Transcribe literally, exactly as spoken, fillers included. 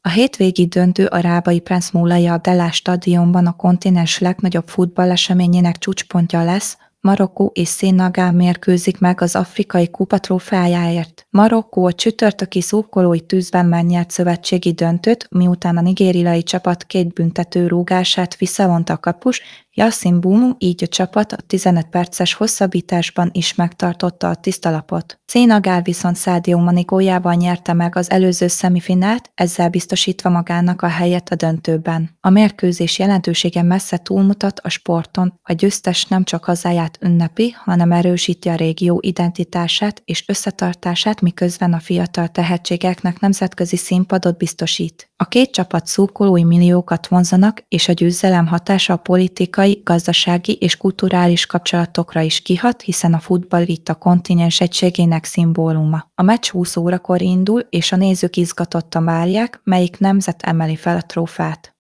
A hétvégi döntő a Rábai Prince Moulay Abdellah stadionban a kontinens legnagyobb futballeseményének csúcspontja lesz, Marokkó és Szenegál mérkőzik meg az afrikai kupa trófeájáért. Marokkó a csütörtöki szurkolói tűzben megnyert szövetségi döntőt, miután a nigériai csapat két büntető rúgását visszavonta a kapus, Yassine Bounou, így a csapat a tizenöt perces hosszabbításban is megtartotta a tiszta lapot. Szenegál viszont Sadio Mané góljával nyerte meg az előző szemifinált, ezzel biztosítva magának a helyet a döntőben. A mérkőzés jelentősége messze túlmutat a sporton, a győztes nem csak hazáját ünnepi, hanem erősíti a régió identitását és összetartását, miközben a fiatal tehetségeknek nemzetközi színpadot biztosít. A két csapat szurkolói milliókat vonzanak, és a győzelem hatása a politikai, gazdasági és kulturális kapcsolatokra is kihat, hiszen a futball itt a kontinens egységének szimbóluma. A meccs húsz órakor indul, és a nézők izgatottan várják, melyik nemzet emeli fel a trófát.